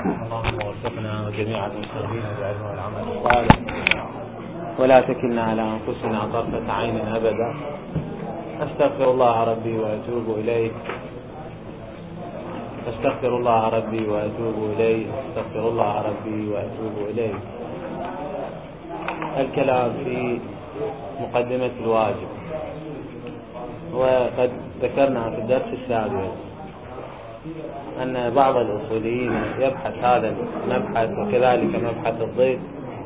اللهم وفقنا وجميع المسلمين بالعلم والعمل الصالح، ولا تكلنا على أنفسنا طرفة عين أبدا. أستغفر الله ربي وأتوب إليه، أستغفر الله ربي وأتوب إليه، أستغفر الله ربي وأتوب إليه. الكلام في مقدمة الواجب، وقد ذكرنا في الدرس السابق أن بعض الأصوليين يبحث هذا المبحث وكذلك مبحث الضيف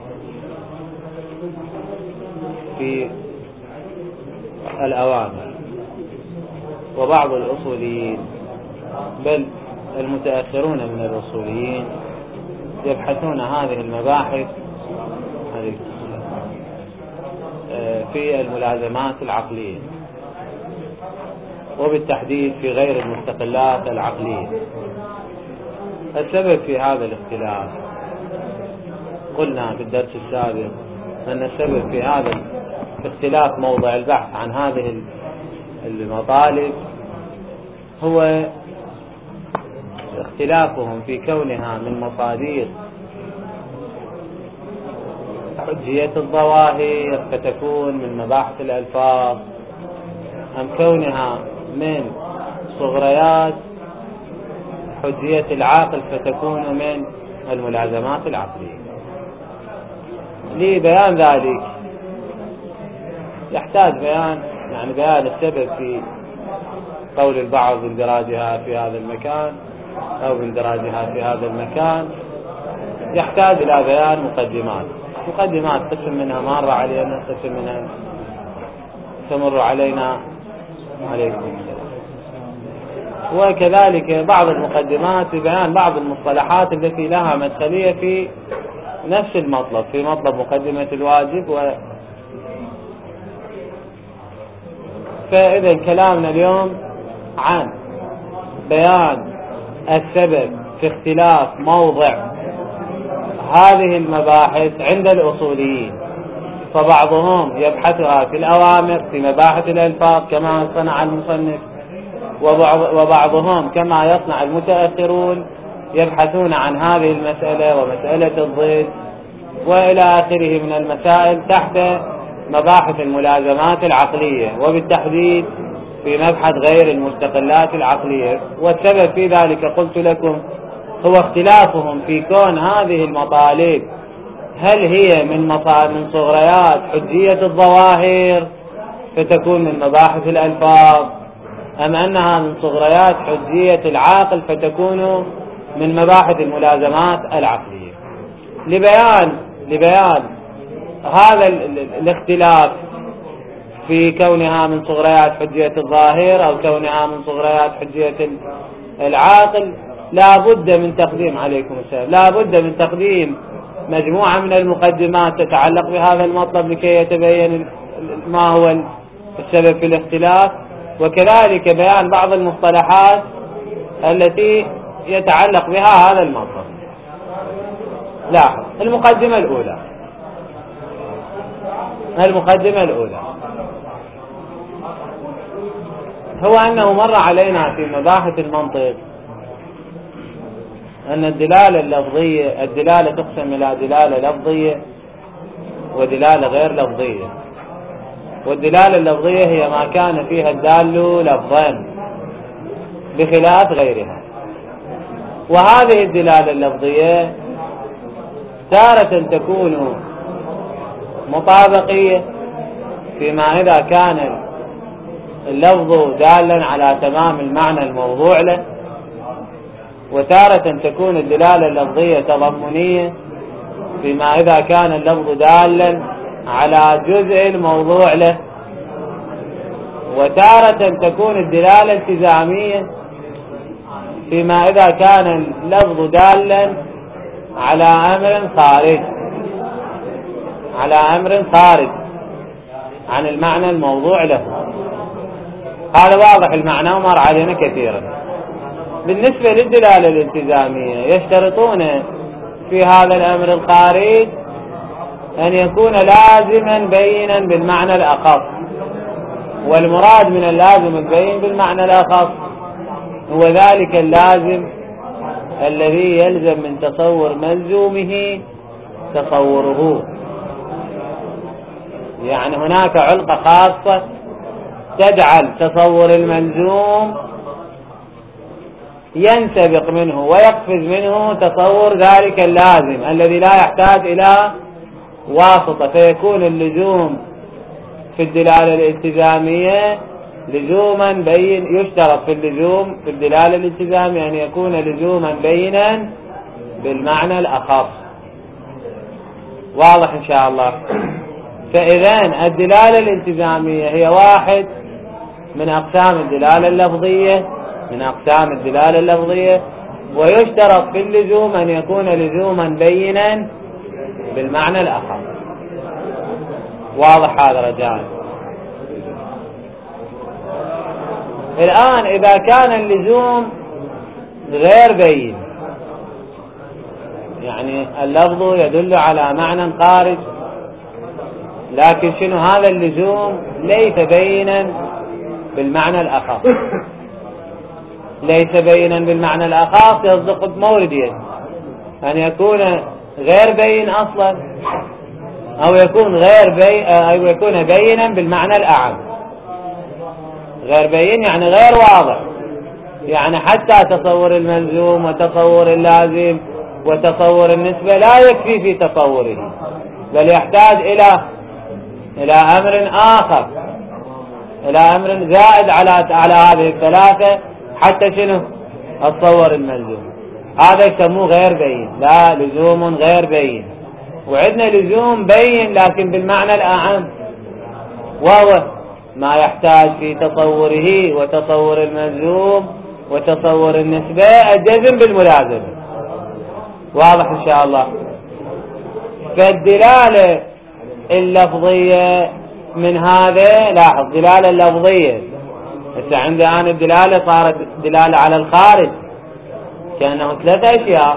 في الأوامر، وبعض الأصوليين بل المتأخرون من الأصوليين يبحثون هذه المباحث في الملازمات العقلية، وبالتحديد في غير المستقلات العقلية. السبب في هذا الاختلاف قلنا في الدرس السابق أن السبب في هذا الاختلاف موضع البحث عن هذه المطالب هو اختلافهم في كونها من مصادر حجية الظواهر فتكون من مباحث الألفاظ، أم كونها من صغريات حجية العاقل فتكون من الملازمات العقلية. لبيان ذلك يحتاج بيان السبب في قول البعض باندراجها في هذا المكان أو باندراجها في هذا المكان، يحتاج إلى بيان مقدمات قسم منها مر علينا، قسم منها تمر علينا عليكم السلام، وكذلك بعض المقدمات ببيان بعض المصطلحات التي لها مدخلية في نفس المطلب، في مطلب مقدمة الواجب. فإذا كلامنا اليوم عن بيان السبب في اختلاف موضع هذه المباحث عند الأصوليين، فبعضهم يبحثها في الأوامر في مباحث الألفاظ كما صنع المصنف، وبعضهم كما يصنع المتأخرون يبحثون عن هذه المسألة ومسألة الضد وإلى آخره من المسائل تحت مباحث الملازمات العقلية، وبالتحديد في مبحث غير المستقلات العقلية. والسبب في ذلك قلت لكم هو اختلافهم في كون هذه المطالب هل هي من صغريات حجية الظواهر فتكون من مباحث الألفاظ، أم أنها من صغريات حجية العاقل فتكون من مباحث الملازمات العقلية. لبيان هذا الاختلاف في كونها من صغريات حجية الظاهر أو كونها من صغريات حجية العاقل لا بد من تقديم عليكم السلام، لا بد من تقديم مجموعة من المقدمات تتعلق بهذا المطلب لكي يتبين ما هو السبب في الاختلاف، وكذلك بيان بعض المصطلحات التي يتعلق بها هذا المطلب. لاحظ المقدمة الأولى هو أنه مر علينا في مباحث المنطق أن الدلالة تقسم إلى دلالة لفظية ودلالة غير لفظية، والدلالة اللفظية هي ما كان فيها الدال لفظا بخلاف غيرها. وهذه الدلالة اللفظية تارة تكون مطابقية فيما إذا كان اللفظ دالا على تمام المعنى الموضوع له، وتارة تكون الدلالة اللفظية تضمنية فيما إذا كان اللفظ دالا على جزء الموضوع له، وتارة تكون الدلالة التزامية فيما إذا كان اللفظ دالا على أمر خارج عن المعنى الموضوع له. هذا واضح المعنى ومر علينا كثيرا. بالنسبة للدلالة الالتزامية يشترطون في هذا الأمر الخارج أن يكون لازما بينا بالمعنى الأخص، والمراد من اللازم البين بالمعنى الأخص هو ذلك اللازم الذي يلزم من تصور ملزومه تصوره. يعني هناك علقة خاصة تجعل تصور الملزوم ينسبق منه ويقفز منه تصور ذلك اللازم الذي لا يحتاج إلى واسطة، فيكون اللزوم في الدلالة الالتزامية لزوما بين. يشترط في اللزوم في الدلالة الالتزامية أن يكون لزوما بينا بالمعنى الأخص. واضح إن شاء الله؟ فإذن الدلالة الالتزامية هي واحد من أقسام الدلالة اللفظية، ويشترط في اللزوم أن يكون لزوما بينا بالمعنى الأخص. واضح هذا رجاء؟ الآن إذا كان اللزوم غير بين، يعني اللفظ يدل على معنى خارج، لكن شنو هذا اللزوم ليس بينا بالمعنى الأخص. ليس بينا بالمعنى الأخص يصدق بموردين أن يكون غير بين أصلا، أو يكون بينا بالمعنى الأعم. غير بين يعني غير واضح، يعني حتى تصور الملزوم وتصور اللازم وتصور النسبة لا يكفي في تصوره، بل يحتاج إلى أمر آخر، إلى أمر زائد على هذه الثلاثة حتى شنو أتصور الملزوم. هذا يسموه غير بين، لا لزوم غير بين. وعندنا لزوم بين لكن بالمعنى الأعم، وهو ما يحتاج في تصوره وتصور الملزوم وتصور النسبة الجزم بالملازمة. واضح إن شاء الله؟ فالدلالة اللفظية من هذا، لاحظ دلالة اللفظية هسه عندي أنا الدلالة صارت دلالة على الخارج، كأنه ثلاثة أشياء: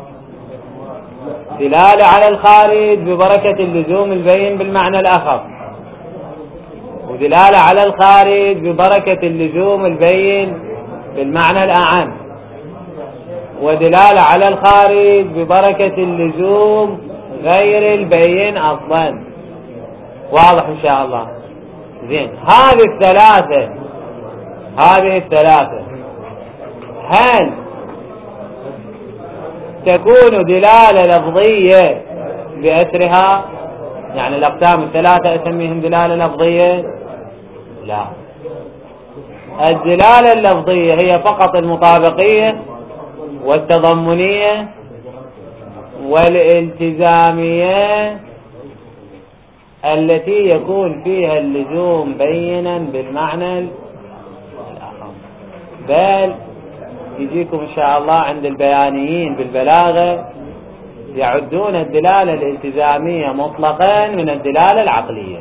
دلالة على الخارج ببركة اللزوم البين بالمعنى الأخص، ودلالة على الخارج ببركة اللزوم البين بالمعنى الأعم، ودلالة على الخارج ببركة اللزوم غير البين أصلا. واضح إن شاء الله؟ زين، هذه الثلاثة هل تكون دلالة لفظية بأسرها؟ يعني الأقسام الثلاثة أسميهم دلالة لفظية؟ لا، الدلالة اللفظية هي فقط المطابقية والتضمنية والالتزامية التي يكون فيها اللزوم بينا بالمعنى الآخر. بل يجيكم إن شاء الله عند البيانيين بالبلاغة يعدون الدلالة الالتزامية مطلقا من الدلالة العقلية.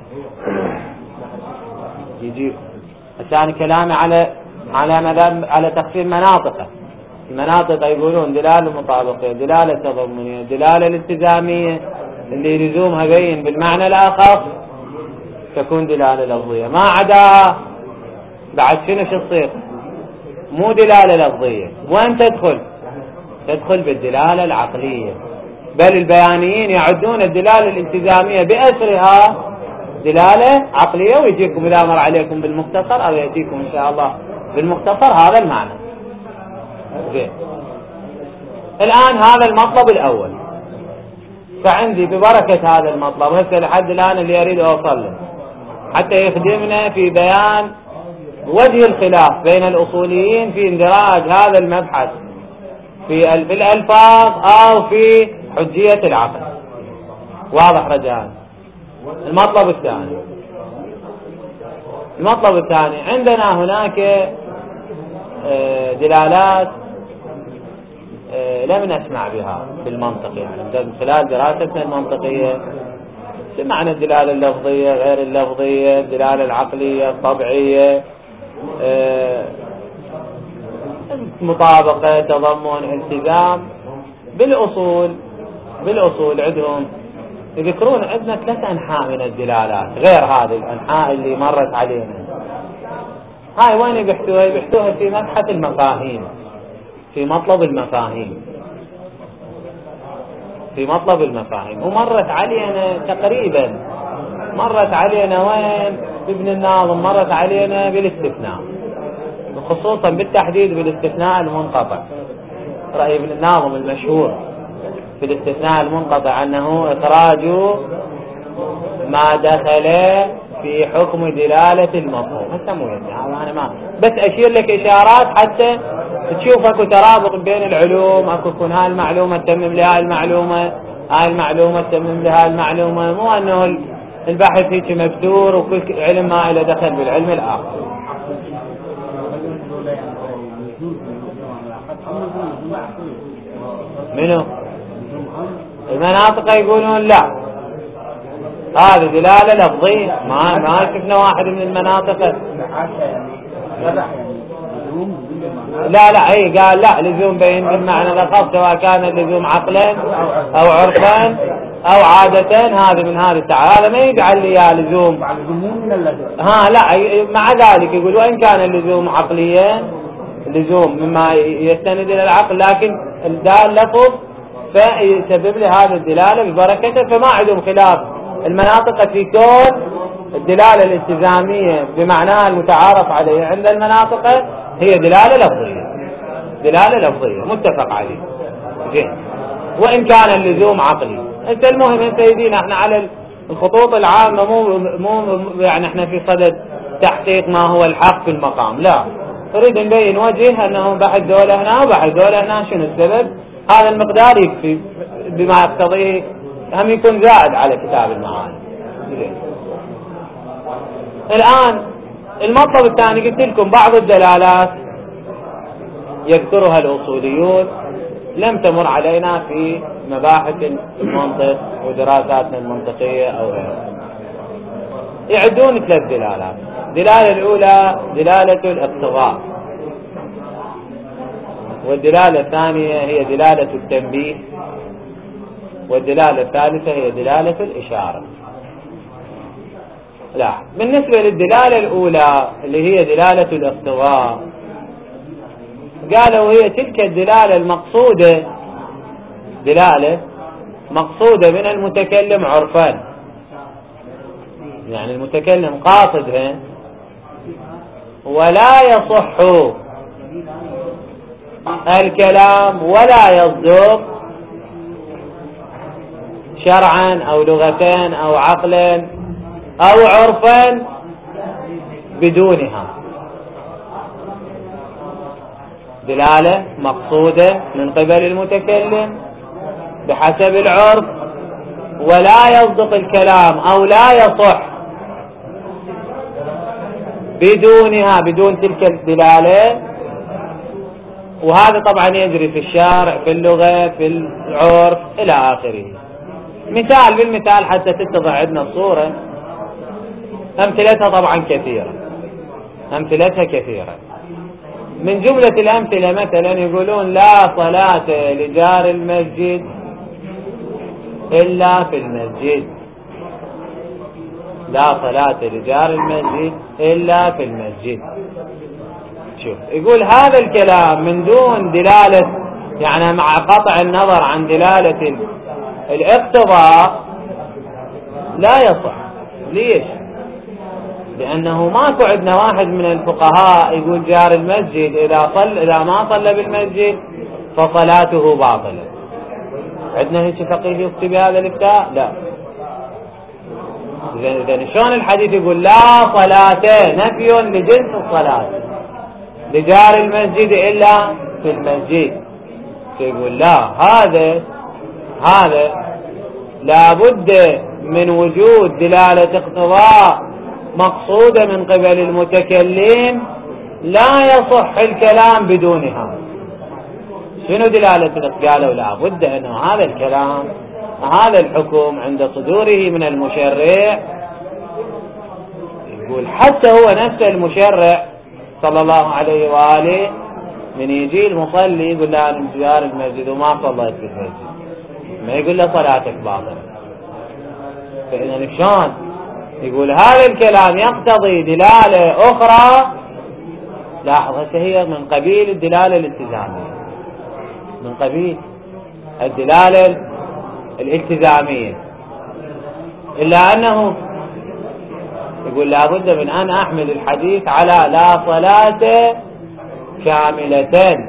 يجيكم عشان كلامي على تقسيم مناطقه. المناطق يقولون دلالة مطابقية، دلالة تضمنية، دلالة الالتزامية اللي لزومها بين بالمعنى الآخر تكون دلالة لفظية. ما عدا بعد شنو تصير؟ مو دلالة لفظية. وين تدخل بالدلالة العقلية. بل البيانيين يعدون الدلالة الالتزامية بأسرها دلالة عقلية. ويجيكم إذا مر عليكم بالمختصر أو يأتيكم إن شاء الله بالمختصر هذا المعنى. زين، الآن هذا المطلب الأول. فعندي ببركة هذا المطلب هسه لحد الآن اللي يريد أوصل له حتى يخدمنا في بيان وجه الخلاف بين الأصوليين في اندراج هذا المبحث في الألفاظ أو في حجية العقل. واضح رجاء؟ المطلب الثاني عندنا هناك دلالات لم نسمع بها بالمنطق، يعني من خلال دراستنا المنطقية سمعنا الدلالة اللفظية غير اللفظية، الدلالة العقلية الطبيعية، مطابقة تضمن التزام. بالأصول عندهم يذكرون عندنا 3 أنحاء من الدلالات غير هذه الأنحاء اللي مرت علينا. هاي وين يبحثوها في مبحث المفاهيم، في مطلب المفاهيم. في مطلب المفاهيم. ومرت علينا تقريبا، مرت علينا وين ابن الناظم، مرت علينا بالاستثناء، خصوصا بالتحديد بالاستثناء المنقطع. رأي ابن الناظم المشهور في الاستثناء المنقطع أنه إخراج ما دخل في حكم دلالة المفهوم. هسه مو أنا ما بس أشير لك إشارات حتى تشوف اكو ترابط بين العلوم، اكو يكون هاي المعلومة تتمم لهاي المعلومة، هاي المعلومة تتمم لهاي المعلومة، مو أنه البحث هيك مفتور وكل علم ما له دخل بالعلم الآخر. منو المناطق يقولون لا، هذه دلالة لفظية، ما شفنا واحد من المناطق. لا اي قال لا، لزوم بين بالمعنى لفظ، سواء كان اللزوم عقلا او عرفا او عادة، هذا من هذا التعالى، هذا ما يجعل لي لزوم لا. مع ذلك يقول وان كان اللزوم عقليا، اللزوم مما يستند الى العقل، لكن الدال لفظ فيسبب له هذه الدلالة ببركته، فما عندهم خلاف المناطق في كون الدلالة الالتزامية بمعناها المتعارف عليه عند المناطق هي دلالة لفظية، دلالة لفظية متفق عليه. زين، وإن كان اللزوم عقلي. انت المهم يا سيدينا احنا على الخطوط العامة، مو يعني احنا في صدد تحقيق ما هو الحق في المقام، لا، نريد نبين وجه انه بحث دولة هنا وبحث دولة هنا، شنو السبب؟ هذا المقدار يكفي بما يقتضيه، هم يكون زائد على كتاب المعاني. الآن المطلب الثاني، قلت لكم بعض الدلالات يذكرها الأصوليون لم تمر علينا في مباحث المنطق ودراساتنا المنطقية أو غيرها. يعدون 3 دلالات. الدلالة الأولى دلالة الاقتضاء، والدلالة الثانية هي دلالة التنبيه، والدلالة الثالثة هي دلالة الإشارة. لا، بالنسبة للدلالة الأولى اللي هي دلالة الاقتضاء، قالوا هي تلك الدلالة المقصودة، دلالة مقصودة من المتكلم عرفا، يعني المتكلم قاصدها، ولا يصح الكلام ولا يصدق شرعا أو لغة أو عقلا أو عرفا بدونها. دلالة مقصودة من قبل المتكلم بحسب العرف، ولا يصدق الكلام أو لا يصح بدونها، بدون تلك الدلالة. وهذا طبعا يجري في الشارع، في اللغة، في العرف إلى آخره. مثال بالمثال حتى تتضح عندنا الصورة. أمثلتها طبعا كثيرة، أمثلتها كثيرة. من جملة الأمثلة مثلا يقولون لا صلاة لجار المسجد إلا في المسجد، لا صلاة لجار المسجد إلا في المسجد. شوف، يقول هذا الكلام من دون دلالة، يعني مع قطع النظر عن دلالة الاقتضاء لا يصح. ليش؟ لأنه ماكو عندنا واحد من الفقهاء يقول جار المسجد إذا ما صلى بالمسجد فصلاته باطلة. عندنا هيك فقيه يفتي بهذا الإفتاء؟ لا. إذن شلون الحديث يقول لا صلاة، نفي لجنس الصلاة، لجار المسجد إلا في المسجد؟ يقول لا، هذا لابد من وجود دلالة اقتضاء مقصودة من قبل المتكلم، لا يصح الكلام بدونها. شنو دلالة؟ قالوا لابد أنه هذا الكلام، هذا الحكم عند صدوره من المشرع، يقول حتى هو نفسه المشرع صلى الله عليه وآله من يجي المصلي يقول له أنا جار المسجد وما صليت في المسجد، ما يقول له صلاتك باطلة. فإذا شلون يقول هذا الكلام يقتضي دلالة أخرى؟ لاحظ، هي من قبيل الدلالة الالتزامية، من قبيل الدلالة الالتزامية، إلا أنه يقول لابد من أن أحمل الحديث على لا صلاة كاملة،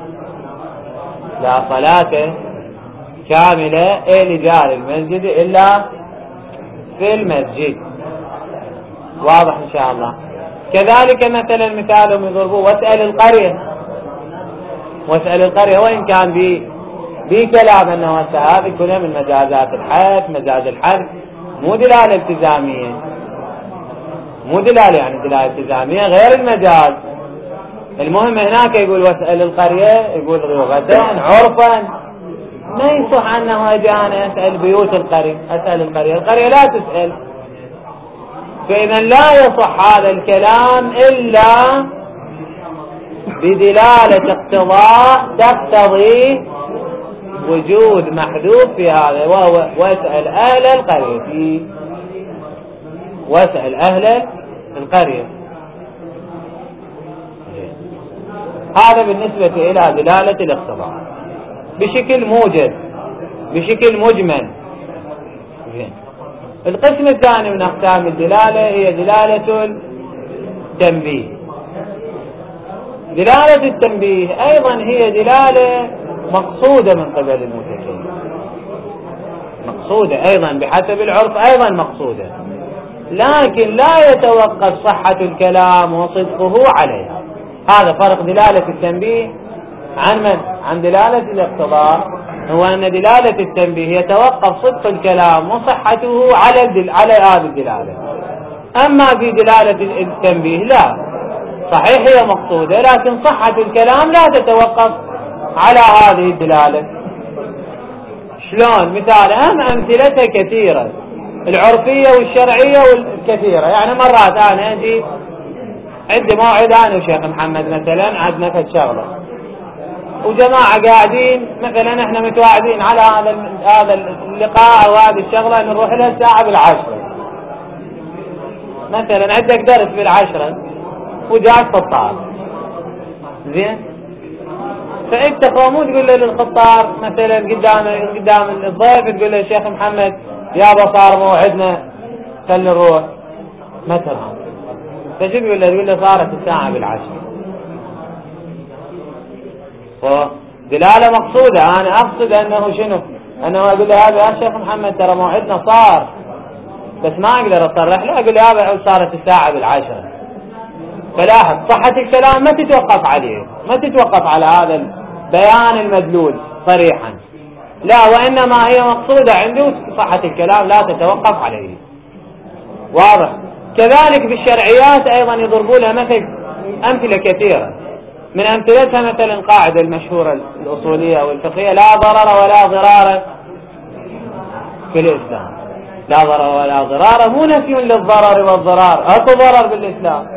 لا صلاة كاملة لجار المسجد إلا في المسجد. واضح إن شاء الله. كذلك مثلا مثالهم يضربوه واسأل القرية، واسأل القرية وإن كان بكلام أنه هذه كلها من مجازات الحد، مجاز الحد مو دلالة التزامية، مو دلالة يعني دلالة التزامية غير المجاز. المهم هناك يقول واسأل القرية، يقول لغة عرفا ما يصح أنه أجي أنا أسأل بيوت القرية، أسأل القرية، القرية لا تسأل. فإذا لا يصح هذا الكلام إلا بدلالة اقتضاء تقتضي وجود محذوف في هذا، وهو واسأل أهل القرية، واسأل أهل القرية. هذا بالنسبة إلى دلالة الاقتضاء بشكل موجز، بشكل مجمل. القسم الثاني من أقسام الدلالة هي دلالة التنبيه. دلالة التنبيه أيضا هي دلالة مقصودة من قبل المتكلم، مقصودة أيضا بحسب العرف، أيضا مقصودة، لكن لا يتوقف صحة الكلام وصدقه عليها. هذا فرق دلالة التنبيه عن من؟ عن دلالة الاقتضاء، هو أن دلالة التنبيه يتوقف صدق الكلام وصحته على هذه الدلالة. أما في دلالة التنبيه لا، صحيح هي مقصودة لكن صحة الكلام لا تتوقف على هذه الدلالة. شلون؟ مثال أمثلتها كثيرة، العرفية والشرعية والكثيرة. يعني مرات أنا أجي عندي موعد أنا وشيخ محمد مثلا، عندنا في الشغلة وجماعة قاعدين مثلا، احنا متواعدين على هذا اللقاء أو هذه الشغلة نروح لها الساعة 10 مثلا، عندك درس 10 وجاء الخطار، زين، فانت قوموا تقول له للخطار مثلا قدام الضيف، تقول له الشيخ محمد يابا صار موعدنا خلينا نروح مثلا، فشو تقول له؟ تقول له صارت الساعة 10. دلالة مقصودة، أنا أقصد أنه شنو؟ أنه أقول له هذا يا شيخ محمد ترى موعدنا صار، بس ما أقدر أصرح له، أقول له هذا صارت الساعة 10. فلاحظ صحة الكلام ما تتوقف عليه، ما تتوقف على هذا البيان المدلول صريحا، لا، وإنما هي مقصودة عنده، صحة الكلام لا تتوقف عليه. واضح؟ كذلك بالشرعيات أيضا يضربوا لها مثل أمثلة كثيرة، من أمثلتها مثلا القاعدة المشهورة الأصولية والفقهية لا ضرر ولا ضرار في الإسلام. لا ضرر ولا ضرار مو نفي للضرر والضرار، أكو ضرر بالإسلام،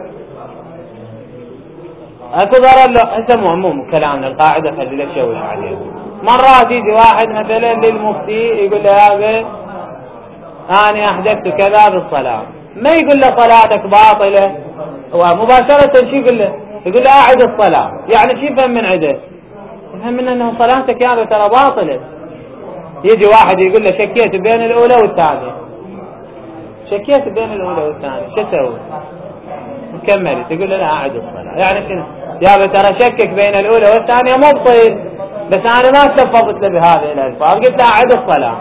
أكو ضرر. لا أنت مو كلامنا القاعدة خلي لا تشوش عليه. مرات يجي واحد مثلا للمفتي يقول له هذا أنا أحدثت كذا بالصلاة، ما يقول له صلاتك باطلة، ومباشرة شو يقول له؟ يقول له أعد الصلاة. يعني شو يفهم من عده؟ يفهم من أنه صلاتك يا ترى باطلة. يجي واحد يقول له شكيت بين الأولى والثانية، شكيت بين الأولى والثانية شو تسوي؟ مكمل تقول له لا أعد الصلاة. يعني شنو؟ يا ترى شكك بين الأولى والثانية مبطل، بس أنا ما تلفظت له بهذه الألفاظ، قلت له أعد الصلاة،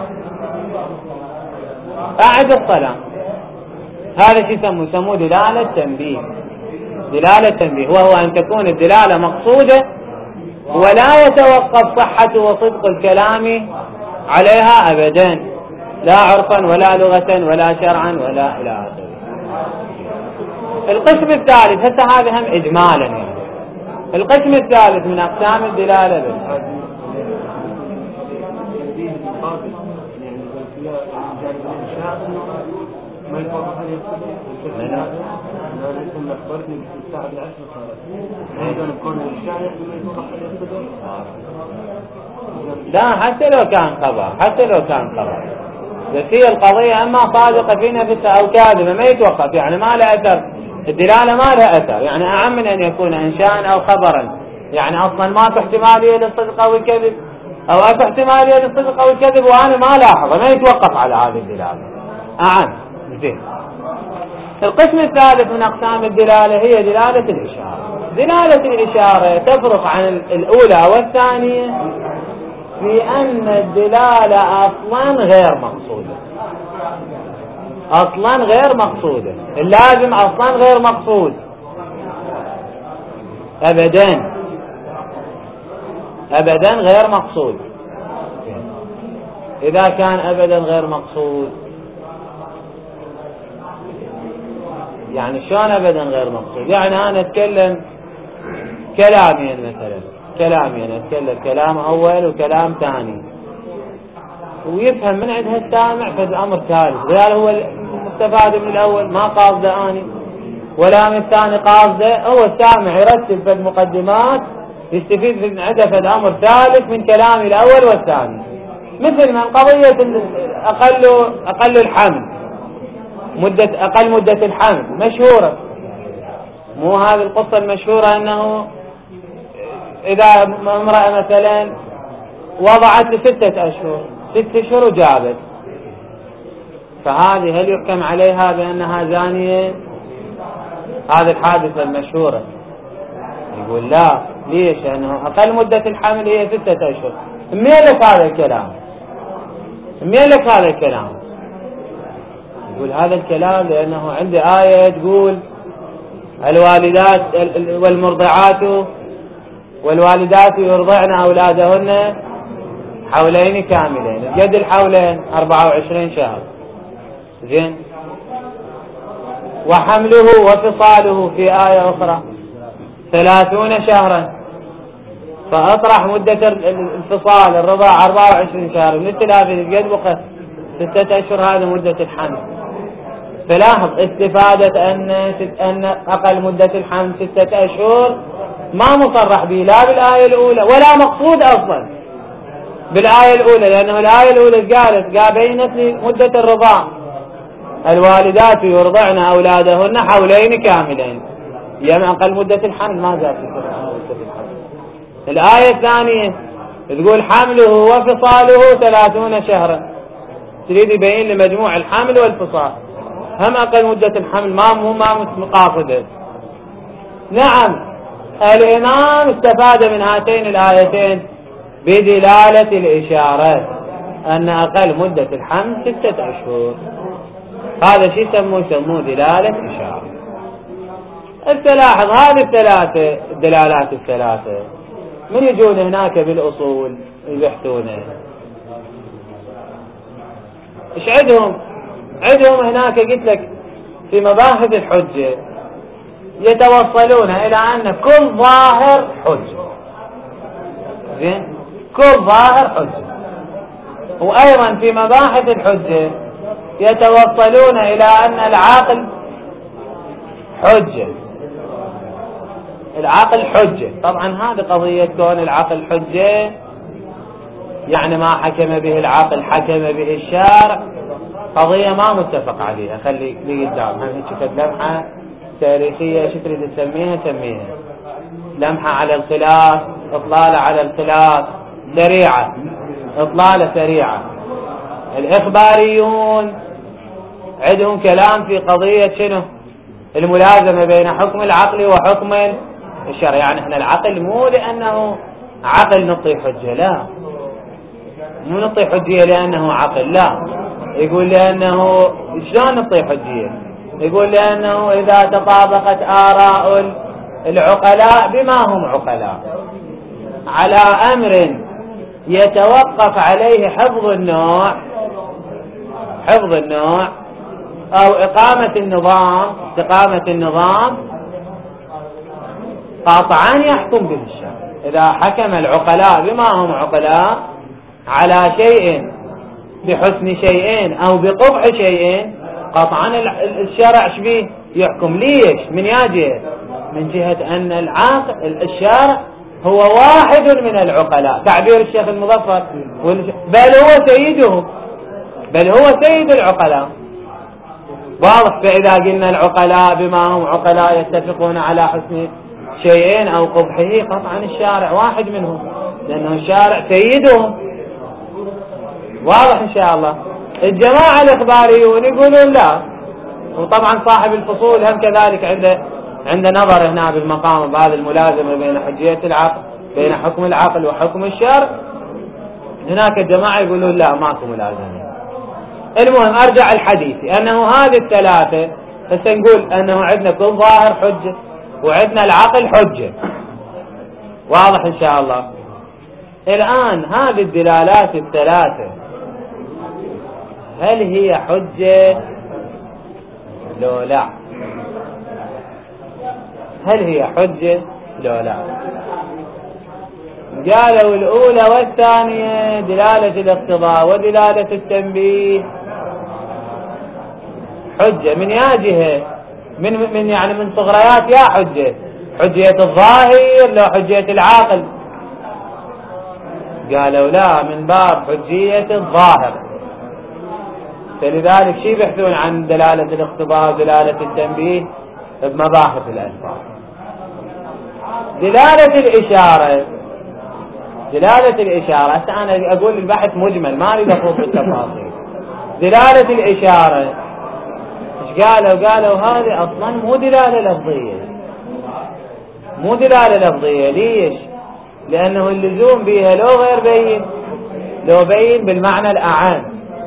أعد الصلاة. هذا شو يسموه دلالة تنبيه. دلالة تنبيه وهو أن تكون الدلالة مقصودة ولا يتوقف صحة وصدق الكلام عليها أبدا، لا عرفا ولا لغة ولا شرعا ولا إلى آخره. القسم الثالث هسه هذا هم إجمالا يعني. القسم الثالث من أقسام الدلالة لا، حتى لو كان خبر، حتى لو كان خبر، بس هي القضية أما صادقة في نفسها أو كاذبة ما يتوقف، يعني ما لها أثر، الدلالة ما لها أثر، يعني أعم من أن يكون إنشاء أو خبرا، يعني أصلا ماكو احتمالية للصدق أو الكذب، أو أكو احتمالية للصدق أو الكذب وأنا ما لاحظه، ما يتوقف على هذه الدلالة. زين. القسم الثالث من أقسام الدلالة هي دلالة الإشارة. دلالة الإشارة تفرق عن الأولى والثانية في أن الدلالة أصلا غير مقصودة. أصلا غير مقصودة، اللازم أصلا غير مقصود أبدا، أبدا غير مقصود. إذا كان أبدا غير مقصود يعني شلون أبدا غير مقصود؟ يعني أنا أتكلم كلامين مثلا، كلامين أتكلم كلام أول وكلام ثاني، ويفهم من عندها السامع في الأمر ثالث، غير هو مستفاد من الأول ما قاصده أني ولا من الثاني قاصده، هو السامع يرتب في المقدمات يستفيد من عندها في الأمر ثالث من كلام الأول والثاني. مثل من قضية أقل الحمل، أقل مدة الحمل مشهورة، مو هذه القصة المشهورة أنه إذا امرأة مثلا وضعت ل6 أشهر، 6 أشهر وجابت، فهذه هل يحكم عليها بأنها زانية؟ هذه الحادثة المشهورة. يقول لا، ليش؟ لأنه أقل مدة الحمل هي 6 أشهر. مين لك هذا الكلام؟ مين لك هذا الكلام؟ يقول هذا الكلام لأنه عندي آية تقول الوالدات والوالدات يرضعن أولادهن حولين كاملين، قد الحولين 24 شهر. زين. وحمله وفصاله في آية أخرى 30 شهرا، فأطرح مدة الفصال الرضاع 24 شهر، من الثلاثين قد بقى 6 أشهر، هذا مدة الحمل. فلاحظ استفادة أن أقل مدة الحمل 6 أشهر ما مصرح به لا بالآية الأولى ولا مقصود أصلا بالآية الأولى، لأنه الآية الأولى قال بينت لي مدة الرضاع الوالدات يرضعن أولادهن حولين كاملين، يعني أقل مدة الحمل ما زال في مدة الحمل. الآية الثانية تقول حمله وفصاله 30 شهرا، تريد يبين لمجموع الحمل والفصال، هم أقل مدة الحمل ما مقاصده. نعم، الإمام استفاد من هاتين الآيتين بدلالة الإشارة أن أقل مدة الحمل 6 أشهر. هذا شيء يسموه دلالة إشارة. تلاحظ هذه الدلالات الثلاثة من يجون هناك بالأصول يبحثونه، إيش عندهم هناك؟ قلت لك في مباحث الحجة يتوصلون إلى أن كل ظاهر حجة. زين، كل ظاهر حجة. وأيضا في مباحث الحجة يتوصلون إلى أن العقل حجة. العقل حجة. طبعا هذه قضية كون العقل حجة يعني ما حكم به العقل حكم به الشارع، قضية ما متفق عليها. خلي لي قدام هم هيك لمحة تاريخية، شو تريد تسميها سميها، لمحة على الخلاف، إطلالة على الخلاف سريعة، إطلالة سريعة. الإخباريون عندهم كلام في قضية شنو؟ الملازمة بين حكم العقل وحكم الشرع. يعني احنا العقل مو لأنه عقل نعطي حجة، لا، مو نعطي حجية لأنه عقل، لا، يقول لأنه شلون نعطي حجية؟ يقول لأنه إذا تطابقت آراء العقلاء بما هم عقلاء على أمر يتوقف عليه حفظ النوع أو إقامة النظام قاطعا يحكم به الشرع. إذا حكم العقلاء بما هم عقلاء على شيء بحسن شيء أو بقبح شيء قطعا الشرع شبيه يحكم. ليش؟ من جهة، من جهة أن الشرع هو واحد من العقلاء، تعبير الشيخ المظفر، بل هو سيدهم، بل هو سيد العقلاء. واضح؟ فإذا قلنا العقلاء بما هم عقلاء يتفقون على حسن شيئين أو قبحه، قطعا الشارع واحد منهم. لأنه الشارع سيدهم. واضح إن شاء الله. الجماعة الإخباريون يقولون لا، وطبعا صاحب الفصول هم كذلك عنده نظر هنا بالمقام بهذه الملازمة بين حجية العقل، بين حكم العقل وحكم الشرع. هناك جماعة يقولون لا ماكو ملازمة. المهم أرجع الحديث أنه هذه الثلاثة، هسه نقول أنه عندنا كل ظاهر حجة وعندنا العقل حجة. واضح إن شاء الله. الآن هذه الدلالات الثلاثة هل هي حجة لو لا؟ هل هي حجة لو لا؟ قالوا الأولى والثانية دلالة الاقتضاء ودلالة التنبيه حجة من يا جهة، من يعني من صغريات يا حجة، حجية الظاهر لو حجية العاقل. قالوا لا، من باب حجية الظاهر. فلذلك شي بيحثون عن دلالة الاقتضاء ودلالة التنبيه بمباحث الألفاظ. دلالة الإشارة، دلالة الإشارة هسه أنا أقول البحث مجمل ما أريد أخوض بالتفاصيل. دلالة الإشارة إيش قالوا؟ قالوا هذه أصلا مو دلالة لفظية، مو دلالة لفظية. ليش؟ لأنه اللزوم بها لو غير بين، لو بين بالمعنى الأعم،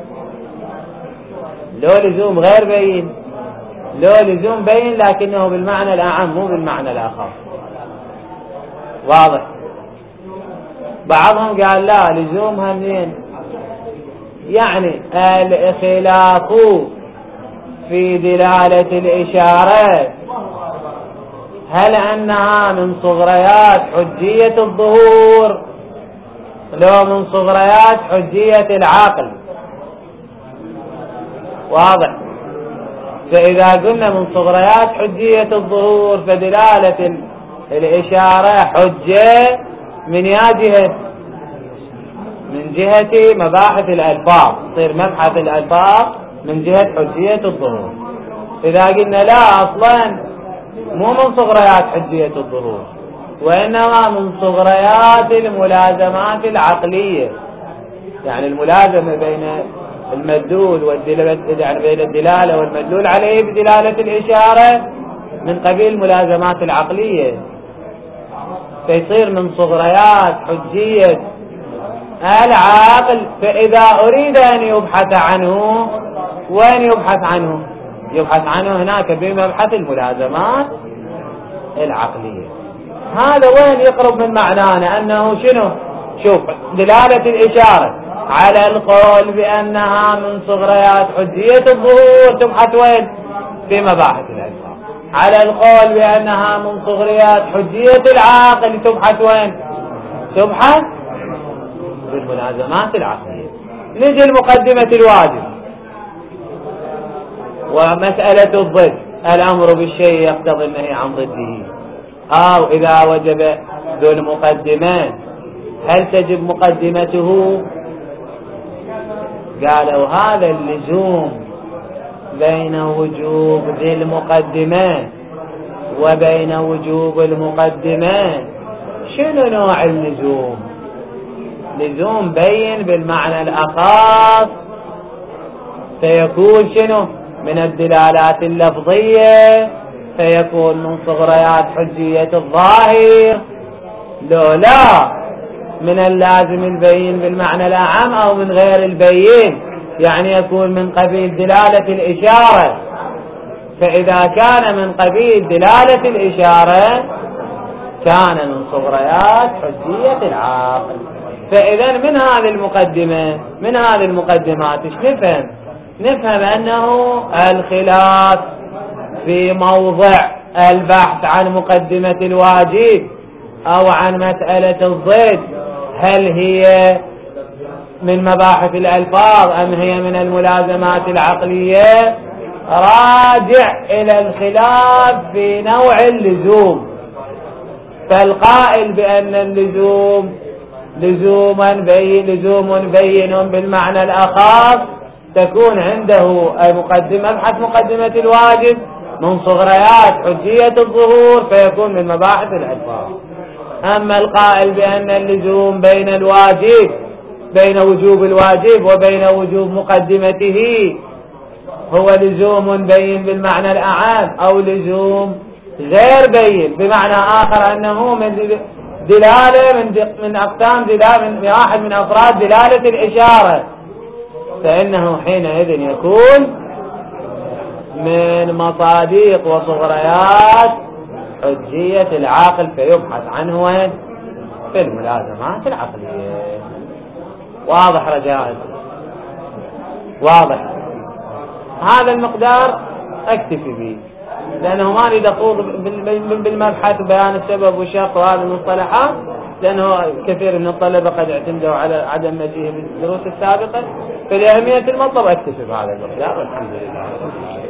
لو لزوم غير بين، لو لزوم بين لكنه بالمعنى الأعم مو بالمعنى الآخر. واضح؟ بعضهم قال لا لزومها منين؟ يعني الخلاف في دلالة الإشارة هل أنها من صغريات حجية الظهور لو من صغريات حجية العقل. واضح؟ فإذا قلنا من صغريات حجية الظهور فدلالة الإشارة حجة من يا جهة؟ من جهة مباحث الألفاظ، تصير مبحث الألفاظ من جهة حجية الظهور. إذا قلنا لا أصلا مو من صغريات حجية الظهور وإنما من صغريات الملازمات العقلية، يعني الملازمة بين المدلول والدلالة، يعني بين الدلالة والمدلول عليه بدلالة الإشارة من قبيل الملازمات العقلية، فيصير من صغريات حجية العقل. فإذا أريد أن يبحث عنه وين يبحث عنه؟ يبحث عنه هناك بمبحث الملازمات العقلية. هذا وين يقرب من معنانا أنه شنو؟ شوف دلالة الإشارة على القول بأنها من صغريات حجية الظهور تبحث وين؟ في مباحث الألفاظ. على القول بأنها من صغريات حجية العقل تبحث وين؟ تبحث في الملازمات العقلية. نجي المقدمة الواجب ومسألة الضد، الأمر بالشيء يقتضي النهي عن ضده، أو إذا وجب ذو المقدمان هل تجب مقدمته؟ قالوا هذا اللزوم بين وجوب ذي المقدمان وبين وجوب المقدمان شنو نوع اللزوم؟ لزوم بين بالمعنى الأخص فيكون شنو؟ من الدلالات اللفظية، فيكون من صغريات حجية الظاهر. لو لا من اللازم البين بالمعنى الأعم أو من غير البين، يعني يكون من قبيل دلالة الإشارة. فإذا كان من قبيل دلالة الإشارة كان من صغريات حجية العقل. فإذا من هذه المقدمة، من هذه المقدمات ايش نفهم؟ نفهم أنه الخلاف في موضع البحث عن مقدمة الواجب أو عن مسألة الضد هل هي من مباحث الألفاظ أم هي من الملازمات العقلية راجع إلى الخلاف في نوع اللزوم. فالقائل بأن اللزوم لزوم بين بالمعنى الأخص تكون عنده مبحث مقدمة الواجب من صغريات حجية الظهور فيكون من مباحث الألفاظ. أما القائل بأن اللزوم بين وجوب الواجب وبين وجوب مقدمته هو لزوم بين بالمعنى الأعام أو لزوم غير بين بمعنى آخر أنه من دلالة من أقسام دلالة من واحد من أفراد دلالة الإشارة، فإنه حينئذ يكون من مصادق وصغريات حجية العاقل، فيبحث عنه وين؟ في الملازمات العقلية. واضح رجاء؟ واضح. هذا المقدار اكتفي به، لأنه ما أريد أخوض بالمبحث وبيان السبب والشرط وهذه المصطلحات، لأنه كثير من الطلبة قد اعتمدوا على عدم مجيئه بالدروس السابقة. فلأهمية المطلب اكتفي بهذا المقدار والحمد لله.